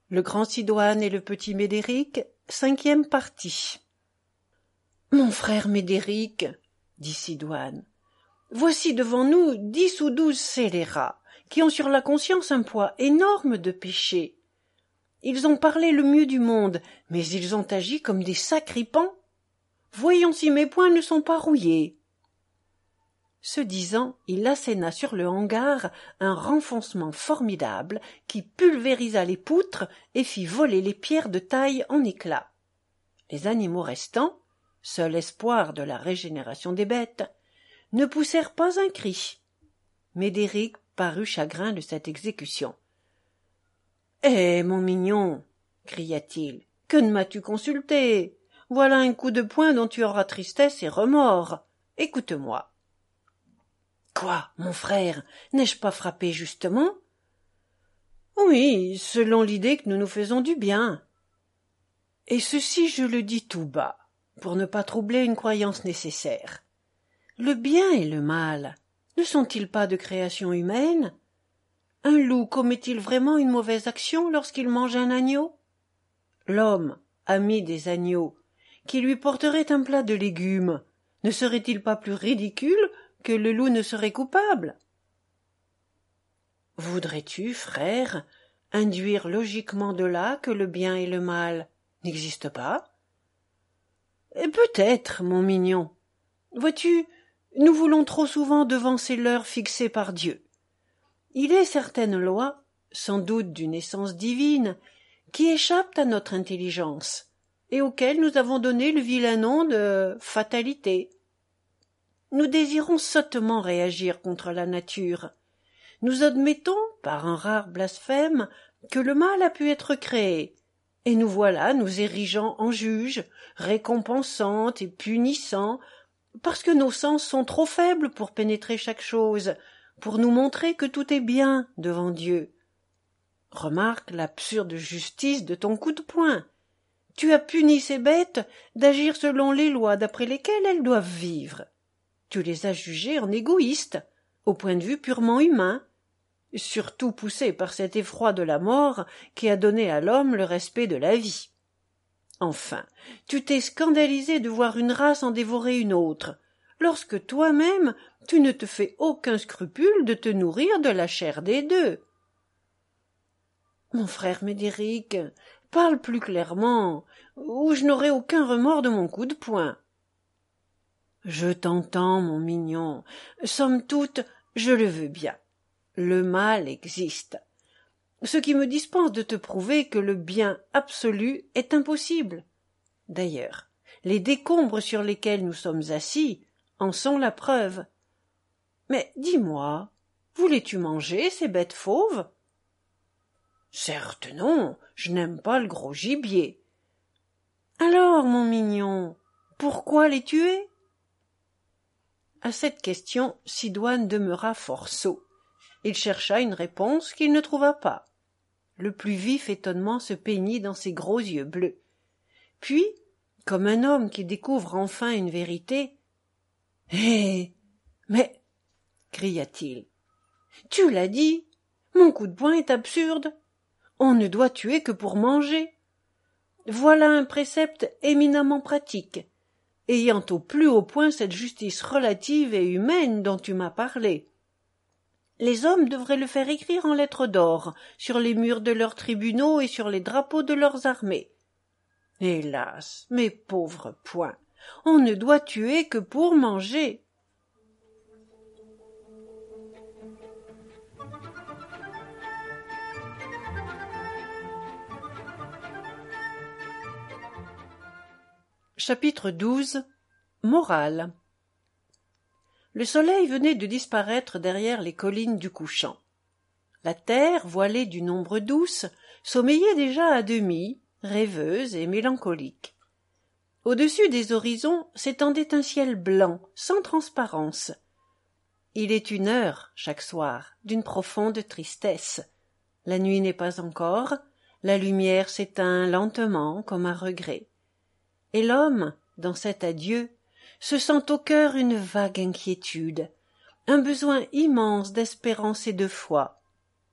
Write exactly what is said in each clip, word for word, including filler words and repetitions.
Le grand Sidoine et le petit Médéric, cinquième partie. Mon frère Médéric, dit Sidoine, voici devant nous dix ou douze scélérats, qui ont sur la conscience un poids énorme de péchés. Ils ont parlé le mieux du monde, mais ils ont agi comme des sacripants. Voyons si mes poings ne sont pas rouillés. Ce disant, il asséna sur le hangar un renfoncement formidable qui pulvérisa les poutres et fit voler les pierres de taille en éclats. Les animaux restants, seul espoir de la régénération des bêtes, ne poussèrent pas un cri. Médéric parut chagrin de cette exécution. « Eh, mon mignon !» cria-t-il, « que ne m'as-tu consulté? Voilà un coup de poing dont tu auras tristesse et remords. Écoute-moi. » « Quoi, mon frère, n'ai-je pas frappé justement ?»« Oui, selon l'idée que nous nous faisons du bien. Et ceci je le dis tout bas, pour ne pas troubler une croyance nécessaire. Le bien et le mal, ne sont-ils pas de création humaine? Un loup commet-il vraiment une mauvaise action lorsqu'il mange un agneau? L'homme, ami des agneaux, qui lui porterait un plat de légumes, ne serait-il pas plus ridicule que le loup ne serait coupable? Voudrais-tu, frère, induire logiquement de là que le bien et le mal n'existent pas? Et peut-être, mon mignon. Vois-tu, nous voulons trop souvent devancer l'heure fixée par Dieu. Il est certaines lois, sans doute d'une essence divine, qui échappent à notre intelligence, et auxquelles nous avons donné le vilain nom de fatalité. Nous désirons sottement réagir contre la nature. Nous admettons, par un rare blasphème, que le mal a pu être créé, et nous voilà nous érigeant en juges, récompensant et punissant, parce que nos sens sont trop faibles pour pénétrer chaque chose, pour nous montrer que tout est bien devant Dieu. Remarque l'absurde justice de ton coup de poing. Tu as puni ces bêtes d'agir selon les lois d'après lesquelles elles doivent vivre. Tu les as jugés en égoïstes, au point de vue purement humain, surtout poussés par cet effroi de la mort qui a donné à l'homme le respect de la vie. Enfin, tu t'es scandalisé de voir une race en dévorer une autre, lorsque toi-même tu ne te fais aucun scrupule de te nourrir de la chair des deux. Mon frère Médéric, parle plus clairement, ou je n'aurai aucun remords de mon coup de poing. Je t'entends, mon mignon. Somme toute, je le veux bien. Le mal existe. Ce qui me dispense de te prouver que le bien absolu est impossible. D'ailleurs, les décombres sur lesquels nous sommes assis en sont la preuve. Mais dis-moi, voulais-tu manger ces bêtes fauves? Certes non, je n'aime pas le gros gibier. Alors, mon mignon, pourquoi les tuer? À cette question, Sidoine demeura fort sot. Il chercha une réponse qu'il ne trouva pas. Le plus vif étonnement se peignit dans ses gros yeux bleus. Puis, comme un homme qui découvre enfin une vérité, « Hé, mais, cria-t-il, tu l'as dit, mon coup de poing est absurde. On ne doit tuer que pour manger. Voilà un précepte éminemment pratique, ayant au plus haut point cette justice relative et humaine dont tu m'as parlé. Les hommes devraient le faire écrire en lettres d'or, sur les murs de leurs tribunaux et sur les drapeaux de leurs armées. Hélas, mes pauvres poings, on ne doit tuer que pour manger. Chapitre douze. Morale. Le soleil venait de disparaître derrière les collines du couchant. La terre, voilée d'une ombre douce, sommeillait déjà à demi, rêveuse et mélancolique. Au-dessus des horizons s'étendait un ciel blanc, sans transparence. Il est une heure, chaque soir, d'une profonde tristesse. La nuit n'est pas encore, la lumière s'éteint lentement comme un regret. Et l'homme, dans cet adieu, se sent au cœur une vague inquiétude, un besoin immense d'espérance et de foi.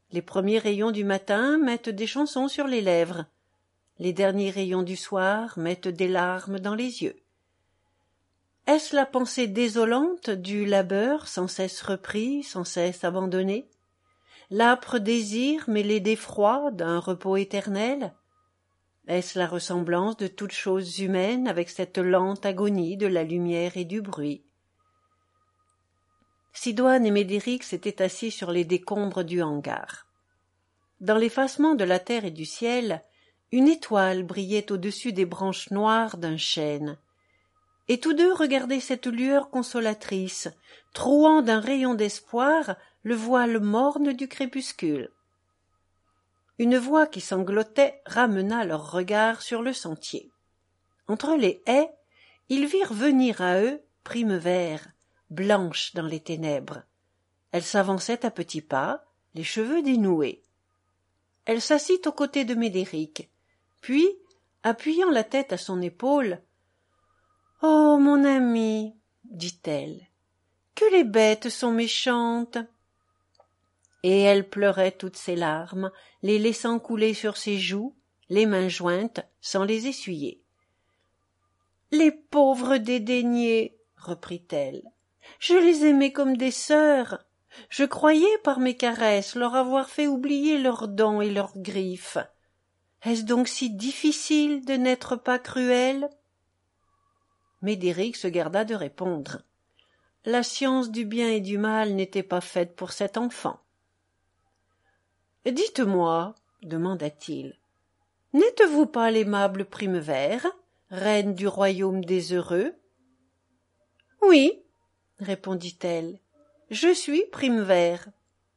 Les premiers rayons du matin mettent des chansons sur les lèvres. Les derniers rayons du soir mettent des larmes dans les yeux. Est-ce la pensée désolante du labeur sans cesse repris, sans cesse abandonné? L'âpre désir mêlé d'effroi d'un repos éternel? Est-ce la ressemblance de toutes choses humaines avec cette lente agonie de la lumière et du bruit? Sidoine et Médéric s'étaient assis sur les décombres du hangar. Dans l'effacement de la terre et du ciel, une étoile brillait au-dessus des branches noires d'un chêne, et tous deux regardaient cette lueur consolatrice, trouant d'un rayon d'espoir le voile morne du crépuscule. Une voix qui sanglotait ramena leurs regards sur le sentier. Entre les haies, ils virent venir à eux Primevère, blanche dans les ténèbres. Elle s'avançait à petits pas, les cheveux dénoués. Elle s'assit aux côtés de Médéric, puis, appuyant la tête à son épaule, « Oh, mon ami, dit-elle, que les bêtes sont méchantes !» Et elle pleurait toutes ses larmes, les laissant couler sur ses joues, les mains jointes, sans les essuyer. « Les pauvres dédaignés, reprit-elle, je les aimais comme des sœurs. Je croyais par mes caresses leur avoir fait oublier leurs dents et leurs griffes. Est-ce donc si difficile de n'être pas cruel? » Médéric se garda de répondre. La science du bien et du mal n'était pas faite pour cet enfant. « Dites-moi, demanda-t-il, n'êtes-vous pas l'aimable Primevère, reine du royaume des heureux? »« Oui, répondit-elle, je suis Primevère. »«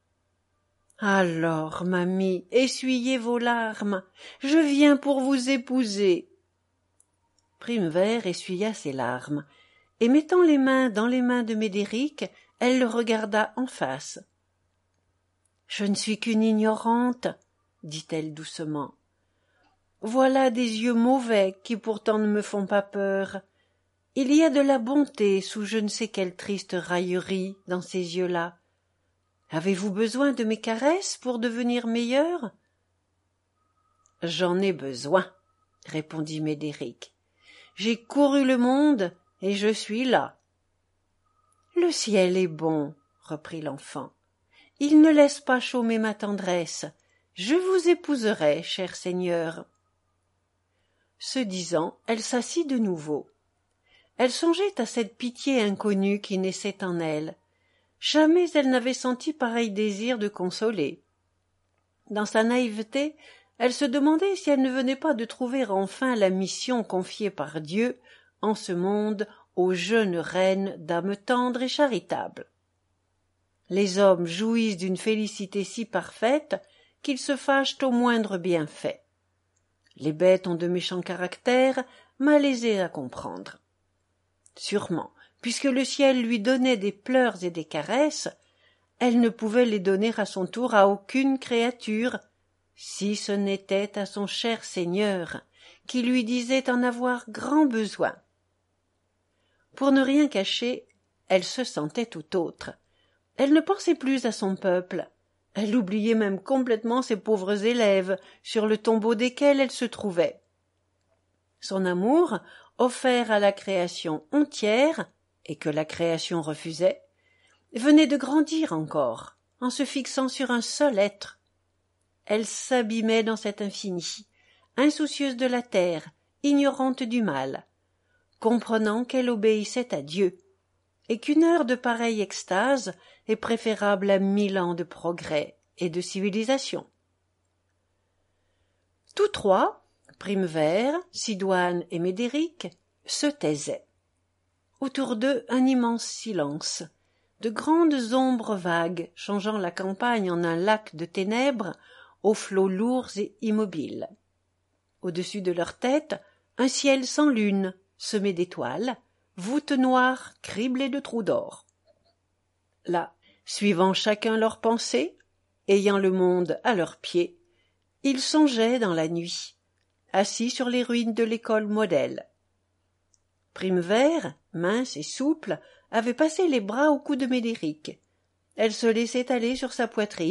Alors, mamie, essuyez vos larmes, je viens pour vous épouser. » Primevère essuya ses larmes, et mettant les mains dans les mains de Médéric, elle le regarda en face. « Je ne suis qu'une ignorante, dit-elle doucement. Voilà des yeux mauvais qui pourtant ne me font pas peur. Il y a de la bonté sous je ne sais quelle triste raillerie dans ces yeux-là. Avez-vous besoin de mes caresses pour devenir meilleure? »« J'en ai besoin, répondit Médéric. J'ai couru le monde et je suis là. »« Le ciel est bon, reprit l'enfant. Il ne laisse pas chômer ma tendresse. Je vous épouserai, cher seigneur. » Ce disant, elle s'assit de nouveau. Elle songeait à cette pitié inconnue qui naissait en elle. Jamais elle n'avait senti pareil désir de consoler. Dans sa naïveté, elle se demandait si elle ne venait pas de trouver enfin la mission confiée par Dieu en ce monde aux jeunes reines d'âme tendre et charitable. Les hommes jouissent d'une félicité si parfaite qu'ils se fâchent au moindre bienfait. Les bêtes ont de méchants caractères, malaisés à comprendre. Sûrement, puisque le ciel lui donnait des pleurs et des caresses, elle ne pouvait les donner à son tour à aucune créature, si ce n'était à son cher Seigneur, qui lui disait en avoir grand besoin. Pour ne rien cacher, elle se sentait tout autre. Elle ne pensait plus à son peuple. Elle oubliait même complètement ses pauvres élèves, sur le tombeau desquels elle se trouvait. Son amour, offert à la création entière, et que la création refusait, venait de grandir encore, en se fixant sur un seul être. Elle s'abîmait dans cet infini, insoucieuse de la terre, ignorante du mal, comprenant qu'elle obéissait à Dieu, et qu'une heure de pareille extase est préférable à mille ans de progrès et de civilisation. Tous trois, Primevère, Sidoine et Médéric, se taisaient. Autour d'eux un immense silence, de grandes ombres vagues changeant la campagne en un lac de ténèbres aux flots lourds et immobiles. Au-dessus de leur tête, un ciel sans lune, semé d'étoiles, voûte noire criblée de trous d'or. Là, suivant chacun leurs pensées, ayant le monde à leurs pieds, ils songeaient dans la nuit, assis sur les ruines de l'école modèle. Primevère, mince et souple, avait passé les bras au cou de Médéric. Elle se laissait aller sur sa poitrine,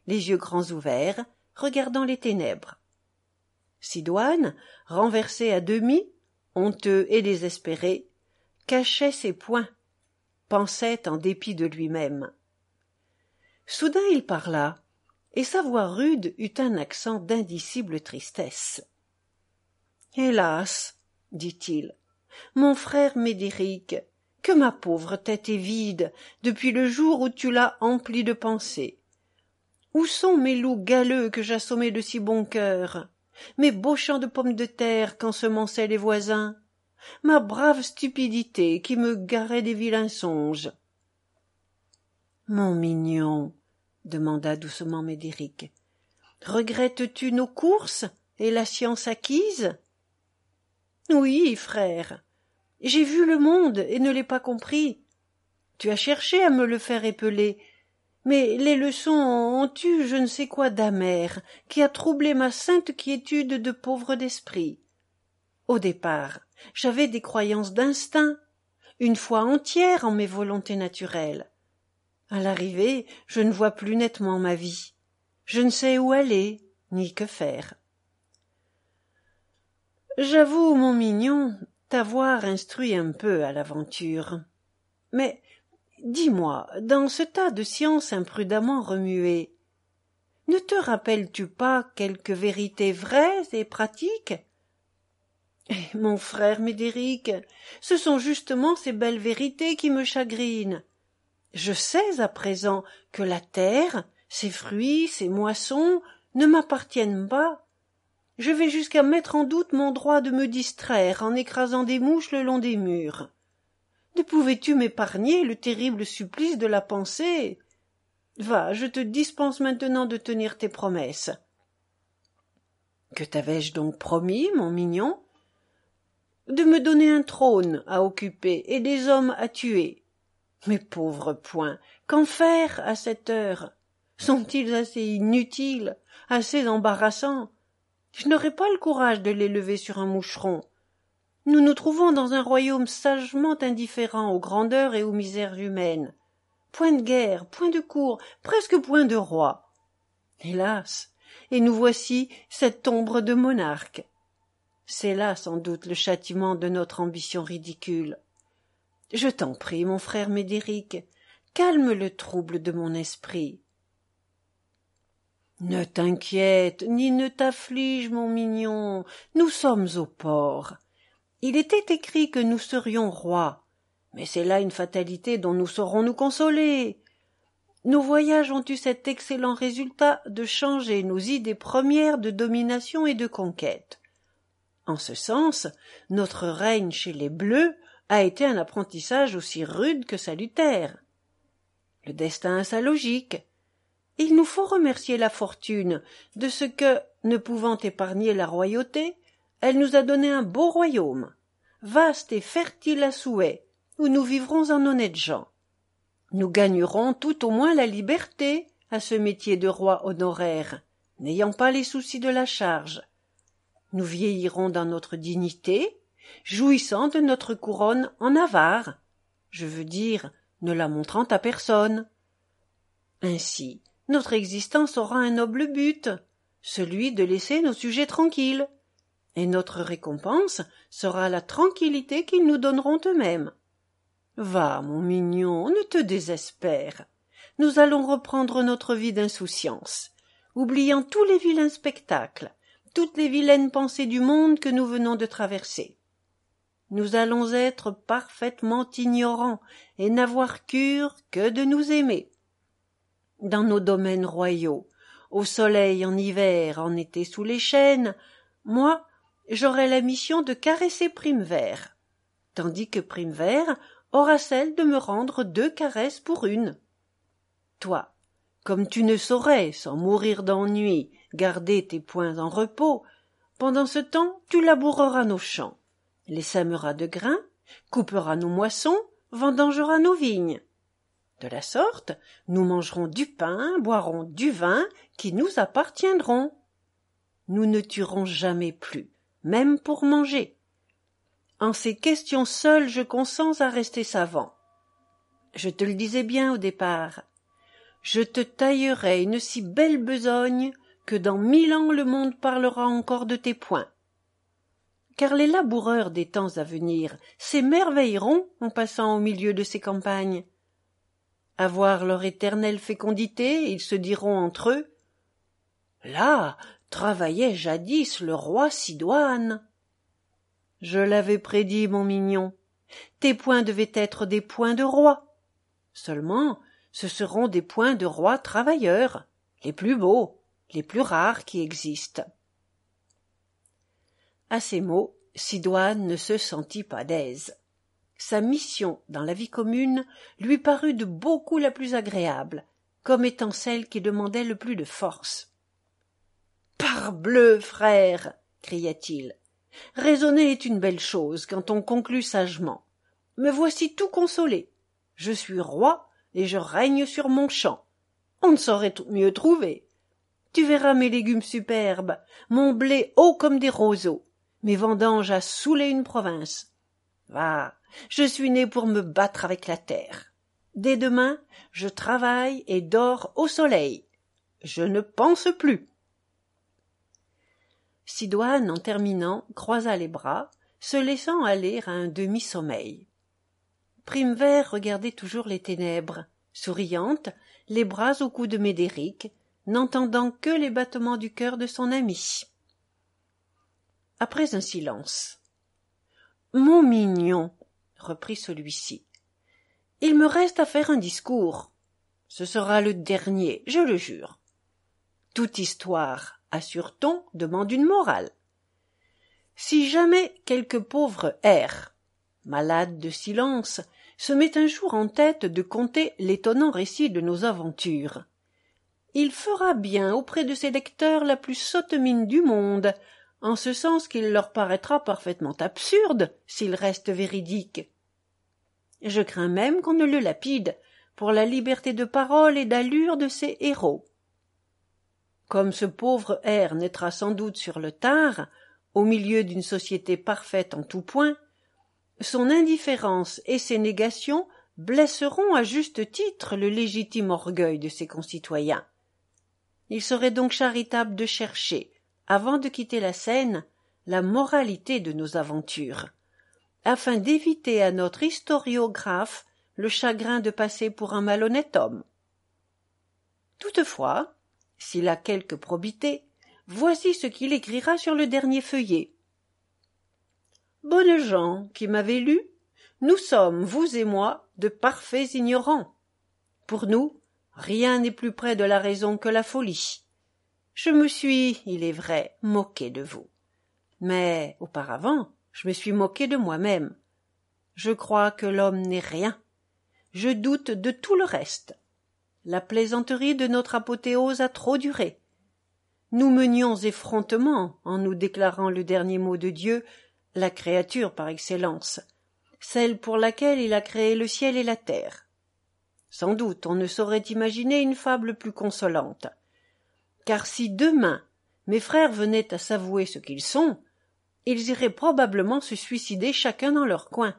les yeux grands ouverts, regardant les ténèbres. Sidoine, renversé à demi, honteux et désespéré, cachait ses poings, pensait en dépit de lui-même. Soudain il parla, et sa voix rude eut un accent d'indicible tristesse. « Hélas, dit-il, mon frère Médéric, que ma pauvre tête est vide depuis le jour où tu l'as emplie de pensées. Où sont mes loups galeux que j'assommais de si bon cœur, mes beaux champs de pommes de terre qu'ensemençaient les voisins, ma brave stupidité qui me garait des vilains songes? » « Mon mignon, demanda doucement Médéric, regrettes-tu nos courses et la science acquise? Oui, frère, j'ai vu le monde et ne l'ai pas compris. Tu as cherché à me le faire épeler, mais les leçons ont eu je ne sais quoi d'amer qui a troublé ma sainte quiétude de pauvre d'esprit. Au départ, j'avais des croyances d'instinct, une foi entière en mes volontés naturelles. À l'arrivée, je ne vois plus nettement ma vie. Je ne sais où aller, ni que faire. J'avoue, mon mignon, t'avoir instruit un peu à l'aventure. Mais, dis-moi, dans ce tas de sciences imprudemment remuées, ne te rappelles-tu pas quelques vérités vraies et pratiques? Eh, mon frère Médéric, ce sont justement ces belles vérités qui me chagrinent. Je sais à présent que la terre, ses fruits, ses moissons ne m'appartiennent pas. Je vais jusqu'à mettre en doute mon droit de me distraire en écrasant des mouches le long des murs. Ne pouvais-tu m'épargner le terrible supplice de la pensée? Va, je te dispense maintenant de tenir tes promesses. Que t'avais-je donc promis, mon mignon? De me donner un trône à occuper et des hommes à tuer. Mes pauvres poings, qu'en faire à cette heure? Sont-ils assez inutiles, assez embarrassants? Je n'aurais pas le courage de les lever sur un moucheron. Nous nous trouvons dans un royaume sagement indifférent aux grandeurs et aux misères humaines. Point de guerre, point de cour, presque point de roi. Hélas, et nous voici cette ombre de monarque. C'est là sans doute le châtiment de notre ambition ridicule. Je t'en prie, mon frère Médéric, calme le trouble de mon esprit. Ne t'inquiète, ni ne t'afflige, mon mignon, nous sommes au port. Il était écrit que nous serions rois, mais c'est là une fatalité dont nous saurons nous consoler. Nos voyages ont eu cet excellent résultat de changer nos idées premières de domination et de conquête. En ce sens, notre règne chez les Bleus a été un apprentissage aussi rude que salutaire. Le destin a sa logique. Il nous faut remercier la fortune de ce que, ne pouvant épargner la royauté, elle nous a donné un beau royaume, vaste et fertile à souhait, où nous vivrons en honnêtes gens. Nous gagnerons tout au moins la liberté à ce métier de roi honoraire, n'ayant pas les soucis de la charge. Nous vieillirons dans notre dignité, jouissant de notre couronne en avare, je veux dire, ne la montrant à personne. Ainsi, notre existence aura un noble but, celui de laisser nos sujets tranquilles, et notre récompense sera la tranquillité qu'ils nous donneront eux-mêmes. Va, mon mignon, ne te désespère. Nous allons reprendre notre vie d'insouciance, oubliant tous les vilains spectacles, toutes les vilaines pensées du monde que nous venons de traverser. Nous allons être parfaitement ignorants et n'avoir cure que de nous aimer. Dans nos domaines royaux, au soleil en hiver, en été sous les chênes, moi, j'aurai la mission de caresser Primevère, tandis que Primevère aura celle de me rendre deux caresses pour une. Toi, comme tu ne saurais, sans mourir d'ennui, garder tes poings en repos, pendant ce temps tu laboureras nos champs, les sèmeras de grains, couperas nos moissons, vendangeras nos vignes. De la sorte, nous mangerons du pain, boirons du vin qui nous appartiendront. Nous ne tuerons jamais plus, même pour manger. En ces questions seules je consens à rester savant. Je te le disais bien au départ. je te taillerai une si belle besogne que dans mille ans le monde parlera encore de tes poings. Car les laboureurs des temps à venir s'émerveilleront en passant au milieu de ces campagnes. À voir leur éternelle fécondité, ils se diront entre eux « Là travaillait jadis le roi Sidoine. » Je l'avais prédit, mon mignon. Tes poings devaient être des poings de roi. Seulement, ce seront des poings de roi travailleurs, les plus beaux, les plus rares qui existent. À ces mots, Sidoine ne se sentit pas d'aise. Sa mission dans la vie commune lui parut de beaucoup la plus agréable, comme étant celle qui demandait le plus de force. « Parbleu, frère !» cria-t-il. « Raisonner est une belle chose quand on conclut sagement. Me voici tout consolé. Je suis roi et je règne sur mon champ. On ne saurait mieux trouver. Tu verras mes légumes superbes, mon blé haut comme des roseaux, mes vendanges à saouler une province. Va, je suis né pour me battre avec la terre. Dès demain, je travaille et dors au soleil. Je ne pense plus. » Sidoine, en terminant, croisa les bras, se laissant aller à un demi-sommeil. Primevère regardait toujours les ténèbres, souriante, les bras au cou de Médéric, n'entendant que les battements du cœur de son ami. Après un silence. « Mon mignon, » reprit celui-ci, « il me reste à faire un discours. Ce sera le dernier, je le jure. Toute histoire, assure-t-on, demande une morale. Si jamais quelque pauvre hère, malade de silence, se met un jour en tête de conter l'étonnant récit de nos aventures, il fera bien auprès de ses lecteurs la plus sotte mine du monde, en ce sens qu'il leur paraîtra parfaitement absurde s'il reste véridique. Je crains même qu'on ne le lapide pour la liberté de parole et d'allure de ses héros. Comme ce pauvre hère naîtra sans doute sur le tard, au milieu d'une société parfaite en tout point, son indifférence et ses négations blesseront à juste titre le légitime orgueil de ses concitoyens. Il serait donc charitable de chercher, avant de quitter la scène, la moralité de nos aventures, afin d'éviter à notre historiographe le chagrin de passer pour un malhonnête homme. Toutefois, s'il a quelque probité, voici ce qu'il écrira sur le dernier feuillet. « Bonnes gens qui m'avez lu, nous sommes, vous et moi, de parfaits ignorants. Pour nous, rien n'est plus près de la raison que la folie. Je me suis, il est vrai, moqué de vous. Mais, auparavant, je me suis moqué de moi-même. Je crois que l'homme n'est rien. Je doute de tout le reste. La plaisanterie de notre apothéose a trop duré. Nous menions effrontement en nous déclarant le dernier mot de Dieu, la créature par excellence, celle pour laquelle il a créé le ciel et la terre. Sans doute on ne saurait imaginer une fable plus consolante. Car si demain mes frères venaient à s'avouer ce qu'ils sont, ils iraient probablement se suicider chacun dans leur coin.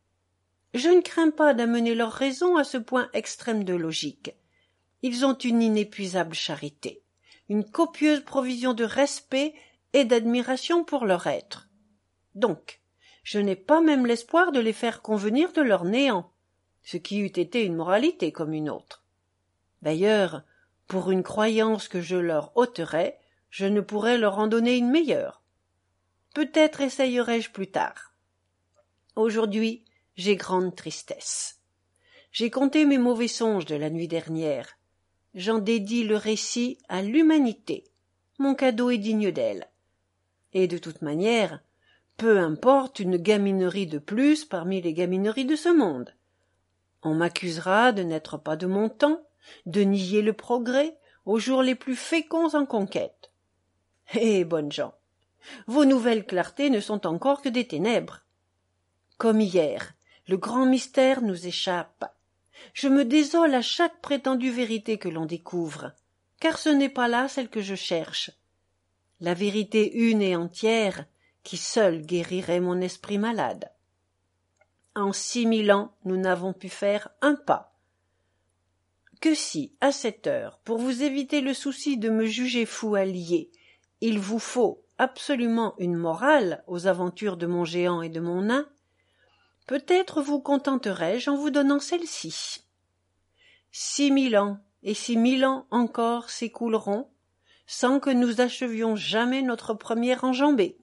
Je ne crains pas d'amener leur raison à ce point extrême de logique. Ils ont une inépuisable charité, une copieuse provision de respect et d'admiration pour leur être. Donc, je n'ai pas même l'espoir de les faire convenir de leur néant, ce qui eût été une moralité comme une autre. D'ailleurs, pour une croyance que je leur ôterais, je ne pourrais leur en donner une meilleure. Peut-être essayerai-je plus tard. Aujourd'hui, j'ai grande tristesse. J'ai compté mes mauvais songes de la nuit dernière. J'en dédie le récit à l'humanité. Mon cadeau est digne d'elle. Et de toute manière, peu importe une gaminerie de plus parmi les gamineries de ce monde. On m'accusera de n'être pas de mon temps, de nier le progrès aux jours les plus féconds en conquête. Eh, bonnes gens, vos nouvelles clartés ne sont encore que des ténèbres. Comme hier, le grand mystère nous échappe. Je me désole à chaque prétendue vérité que l'on découvre, car ce n'est pas là celle que je cherche. La vérité une et entière, qui seule guérirait mon esprit malade. En six mille ans, nous n'avons pu faire un pas. que si, à cette heure, pour vous éviter le souci de me juger fou allié, il vous faut absolument une morale aux aventures de mon géant et de mon nain, peut-être vous contenterai-je en vous donnant celle-ci. Six mille ans et six mille ans encore s'écouleront sans que nous achevions jamais notre première enjambée.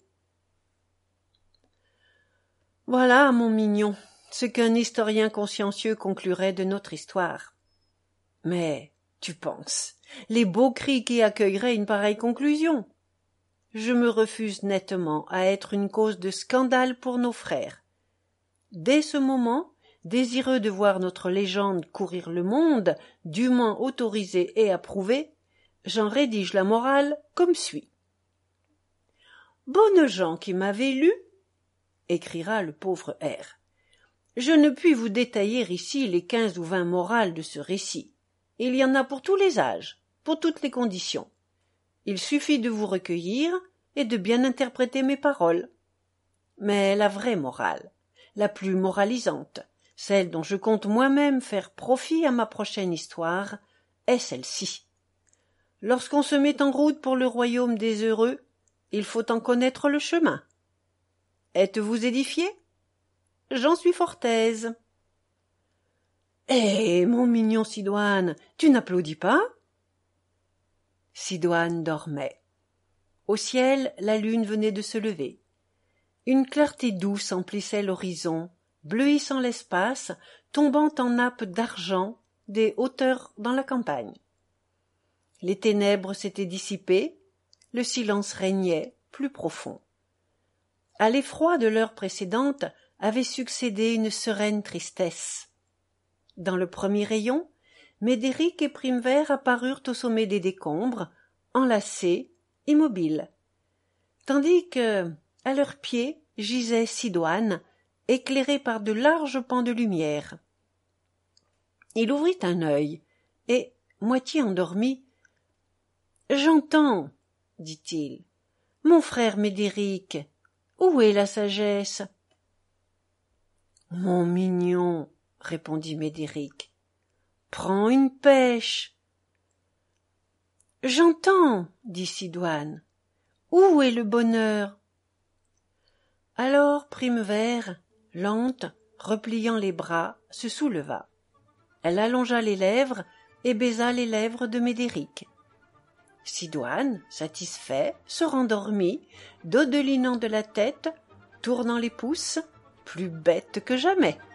Voilà, mon mignon, ce qu'un historien consciencieux conclurait de notre histoire. Mais, tu penses, les beaux cris qui accueilleraient une pareille conclusion? Je me refuse nettement à être une cause de scandale pour nos frères. Dès ce moment, désireux de voir notre légende courir le monde, dûment autorisée et approuvée, j'en rédige la morale comme suit. Bonnes gens qui m'avez lu, écrira le pauvre R. Je ne puis vous détailler ici les quinze ou vingt morales de ce récit. Il y en a pour tous les âges, pour toutes les conditions. Il suffit de vous recueillir et de bien interpréter mes paroles. Mais la vraie morale, la plus moralisante, celle dont je compte moi-même faire profit à ma prochaine histoire, est celle-ci. Lorsqu'on se met en route pour le royaume des heureux, il faut en connaître le chemin. Êtes-vous édifié? J'en suis fort aise. Eh, mon mignon Sidoine, tu n'applaudis pas? Sidoine dormait. Au ciel, la lune venait de se lever. Une clarté douce emplissait l'horizon, bleuissant l'espace, tombant en nappes d'argent des hauteurs dans la campagne. Les ténèbres s'étaient dissipées, le silence régnait, plus profond. À l'effroi de l'heure précédente avait succédé une sereine tristesse. Dans le premier rayon, Médéric et Primevère apparurent au sommet des décombres, enlacés, immobiles, tandis que, à leurs pieds, gisait Sidoine, éclairé par de larges pans de lumière. Il ouvrit un œil, et, moitié endormi, « J'entends, dit-il. Mon frère Médéric, où est la sagesse? Mon mignon, répondit Médéric, prends une pêche. J'entends, dit Sidoine. Où est le bonheur? Alors Primevère, lente, repliant les bras, se souleva. Elle allongea les lèvres et baisa les lèvres de Médéric. Sidoine, satisfait, se rendormit, dodelinant de la tête, tournant les pouces, plus bête que jamais.